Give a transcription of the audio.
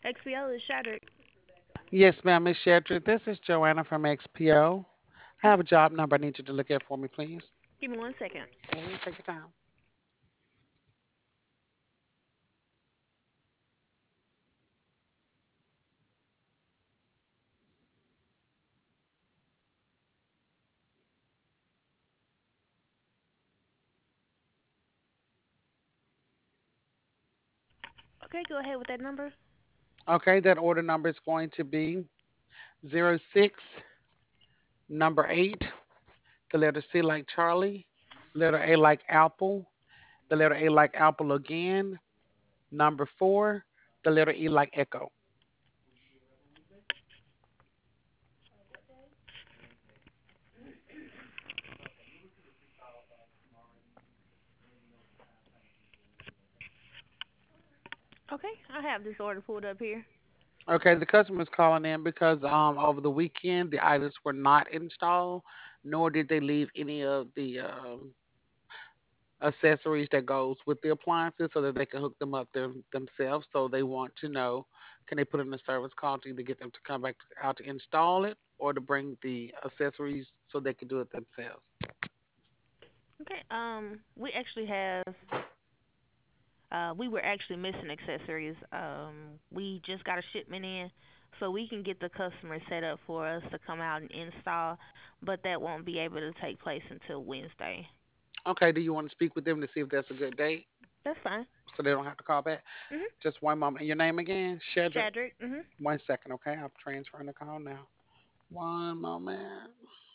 XPO is Shadrick. Yes, ma'am, Miss Shedrick. This is Joanna from XPO. I have Okay. a job number I need you to look at for me, please. Give me 1 second. Take your time. Okay, go ahead with that number. Okay, that order number is going to be 06, number 8, the letter C like Charlie, letter A like Apple, the letter A like Apple again, number 4, the letter E like Echo. Okay, I have this order pulled up here. Okay, the customer is calling in because over the weekend the items were not installed, nor did they leave any of the accessories that goes with the appliances so that they can hook them up themselves. So they want to know, can they put in a service call to either get them to come back out to install it or to bring the accessories so they can do it themselves. Okay, we actually have we were actually missing accessories. We just got a shipment in, so we can get the customer set up for us to come out and install, but that won't be able to take place until Wednesday. Okay, do you want to speak with them to see if that's a good date That's fine. so they don't have to call back? Mhm. Just one moment. And your name again? Shedrick. Shadrick. Mhm. 1 second, okay? I'm transferring the call now. One moment.